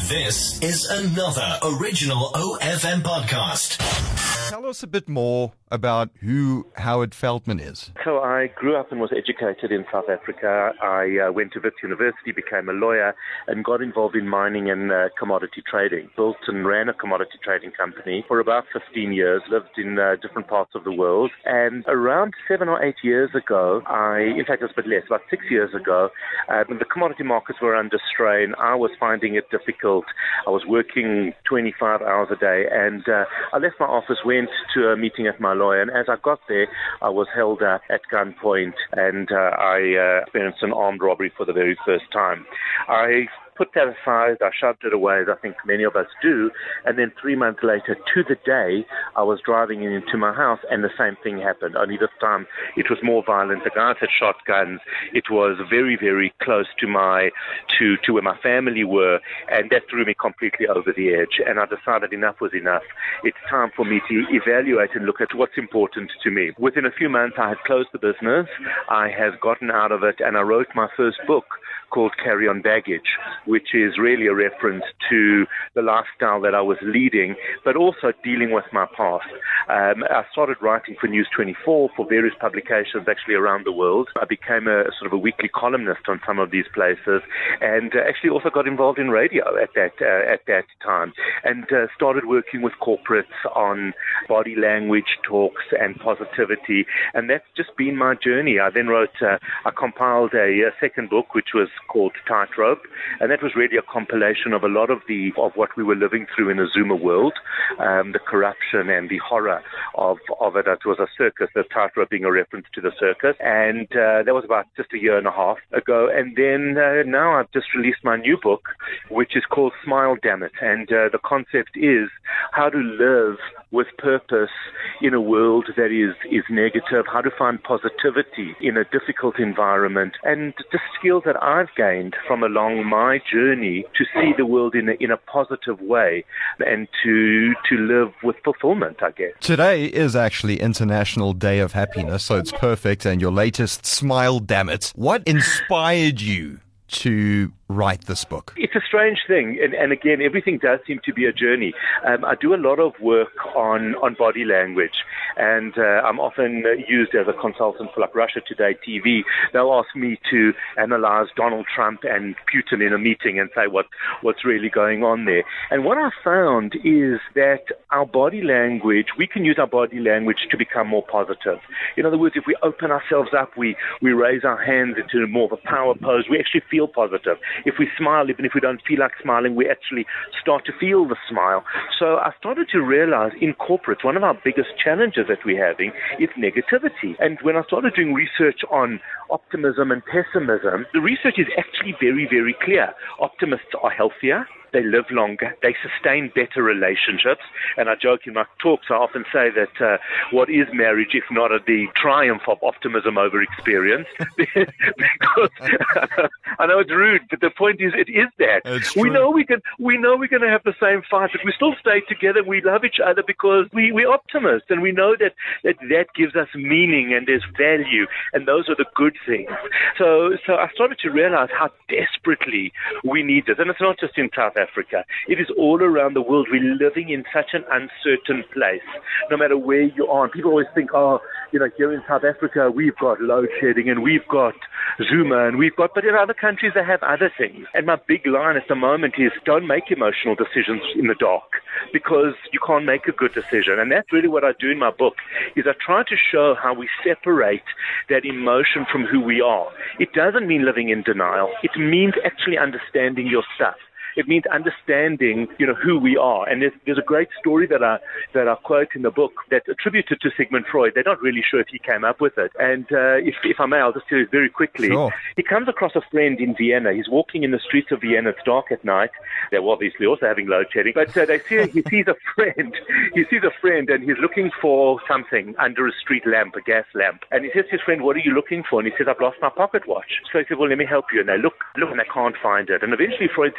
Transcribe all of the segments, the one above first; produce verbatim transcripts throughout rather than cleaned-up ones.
This is another original O F M podcast. Tell us a bit more about who Howard Feldman is. So I grew up and was educated in South Africa. I uh, went to Wits University, became a lawyer, and got involved in mining and uh, commodity trading. Built and ran a commodity trading company for about fifteen years, lived in uh, different parts of the world. And around seven or eight years ago, I, in fact, it was a bit less, about six years ago, uh, the commodity markets were under strain. I was finding it difficult. I was working twenty-five hours a day, and uh, I left my office, went to a meeting at my lawyer, and as I got there, I was held up at gunpoint, and uh, I uh, experienced an armed robbery for the very first time. I put that aside, I shoved it away, as I think many of us do, and then three months later, to the day, I was driving into my house, and the same thing happened, only this time it was more violent. The guys had shotguns. It was very, very close to my, to, to where my family were, and that threw me completely over the edge, and I decided enough was enough. It's time for me to evaluate and look at what's important to me. Within a few months, I had closed the business. I have gotten out of it, and I wrote my first book called Carry On Baggage, which is really a reference to the lifestyle that I was leading, but also dealing with my past. Um, I started writing for News twenty-four, for various publications actually around the world. I became a sort of a weekly columnist on some of these places, and uh, actually also got involved in radio at that uh, at that time, and uh, started working with corporates on body language talks and positivity, and that's just been my journey. I then wrote, uh, I compiled a, a second book, which was called Tightrope, and that was really a compilation of a lot of the of what we were living through in a Zoomer world, um, the corruption and the horror of, of it. It was a circus, the Tightrope being a reference to the circus, and uh, that was about just a year and a half ago. And then uh, now I've just released my new book, which is called Smile Damn It, and uh, the concept is how to live with purpose in a world that is, is negative, how to find positivity in a difficult environment, and the skills that I've gained from along my journey to see the world in a, in a positive way and to to live with fulfillment, I guess. Today is actually International Day of Happiness, so it's perfect, and your latest, Smile Damn It. What inspired you to write this book? It's a strange thing, and, and again, everything does seem to be a journey. Um, I do a lot of work on, on body language, and uh, I'm often used as a consultant for like Russia Today T V. They'll ask me to analyze Donald Trump and Putin in a meeting and say what, what's really going on there. And what I found is that our body language, we can use our body language to become more positive. In other words, if we open ourselves up, we, we raise our hands into more of a power pose, we actually feel positive. If we smile, even if we don't feel like smiling, we actually start to feel the smile. So I started to realize in corporates, one of our biggest challenges that we're having is negativity. And when I started doing research on optimism and pessimism, the research is actually very, very clear. Optimists are healthier. They live longer, they sustain better relationships, and I joke in my talks, I often say that uh, what is marriage if not a, the triumph of optimism over experience? Because I know it's rude, but the point is it is that. We know we can, we know we're going to have the same fight, but we still stay together, we love each other because we, we're optimists, and we know that, that that gives us meaning and there's value, and those are the good things. So, so I started to realize how desperately we need this, and it's not just in South Africa. It is all around the world. We're living in such an uncertain place, no matter where you are. And people always think, oh, you know, here in South Africa, we've got load shedding and we've got Zuma and we've got, but in other countries, they have other things. And my big line at the moment is don't make emotional decisions in the dark because you can't make a good decision. And that's really what I do in my book, is I try to show how we separate that emotion from who we are. It doesn't mean living in denial. It means actually understanding your stuff. It means understanding, you know, who we are. And there's, there's a great story that I that I quote in the book that's attributed to Sigmund Freud. They're not really sure if he came up with it. And uh, if, if I may, I'll just tell you very quickly. Sure. He comes across a friend in Vienna. He's walking in the streets of Vienna. It's dark at night. They're obviously also having load shedding. But uh, they see he sees a friend. He sees a friend, and he's looking for something under a street lamp, a gas lamp. And he says to his friend, "What are you looking for?" And he says, "I've lost my pocket watch." So he said, "Well, let me help you." And they look, look, and they can't find it. And eventually Freud says to his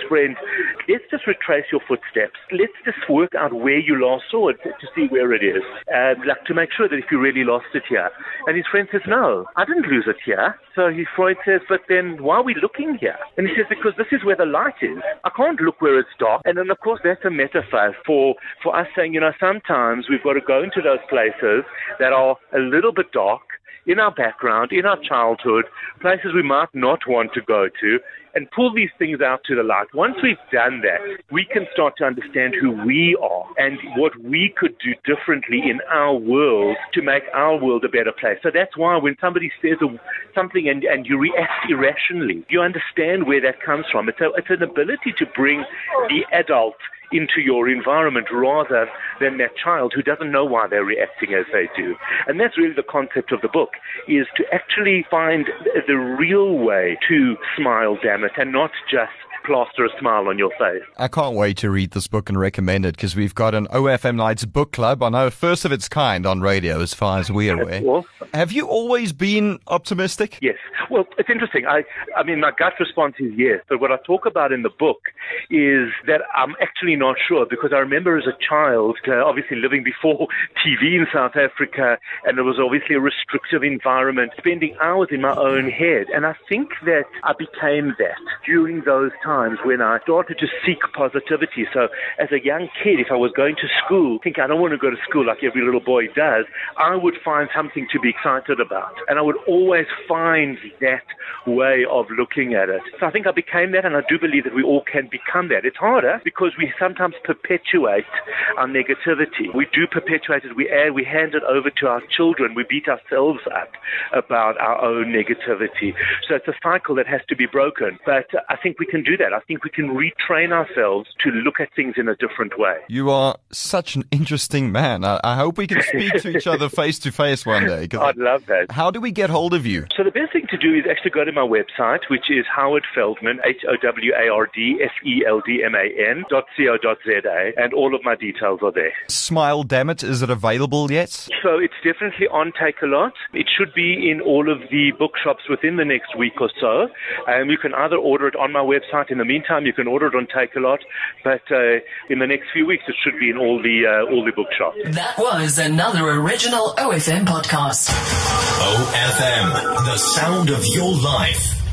friend, let's just retrace your footsteps. Let's just work out where you last saw it to see where it is. And like to make sure that if you really lost it here. And his friend says, no, I didn't lose it here. So his friend says, but then why are we looking here? And he says, because this is where the light is. I can't look where it's dark. And then, of course, that's a metaphor for, for us saying, you know, sometimes we've got to go into those places that are a little bit dark, in our background, in our childhood, places we might not want to go to, and pull these things out to the light. Once we've done that, we can start to understand who we are and what we could do differently in our world to make our world a better place. So that's why when somebody says a, something and, and you react irrationally, you understand where that comes from. It's, a, it's an ability to bring the adult into your environment rather than that child who doesn't know why they're reacting as they do. And that's really the concept of the book, is to actually find the real way to smile, damn it, and not just plaster a smile on your face. I can't wait to read this book and recommend it because we've got an O F M Nights book club. I know, first of its kind on radio as far as we're aware. Well, have you always been optimistic? Yes. Well, it's interesting. I, I mean, my gut response is yes. But what I talk about in the book is that I'm actually not sure, because I remember as a child, uh, obviously living before T V in South Africa, and it was obviously a restrictive environment, spending hours in my own head. And I think that I became that during those times when I started to seek positivity. So as a young kid, if I was going to school, think I don't want to go to school like every little boy does, I would find something to be excited about. And I would always find that way of looking at it. So I think I became that, and I do believe that we all can become that. It's harder because we sometimes perpetuate our negativity. We do perpetuate it. We add, we hand it over to our children. We beat ourselves up about our own negativity. So it's a cycle that has to be broken. But uh, I think we can do that. I think we can retrain ourselves to look at things in a different way. You are such an interesting man. I, I hope we can speak to each other face to face one day. I'd love that. How do we get hold of you? So the best thing to do is actually go to my website, which is Howard Feldman, H O W A R D F E L D M A N dot co dot Z A, and all of my details are there. Smile, damn it, is it available yet? So it's definitely on Takealot. It should be in all of the bookshops within the next week or so. Um, you can either order it on my website. In the meantime, you can order it on Takealot. But uh, in the next few weeks, it should be in all the uh, all the bookshops. That was another original O F M podcast. O F M, the sound of your life.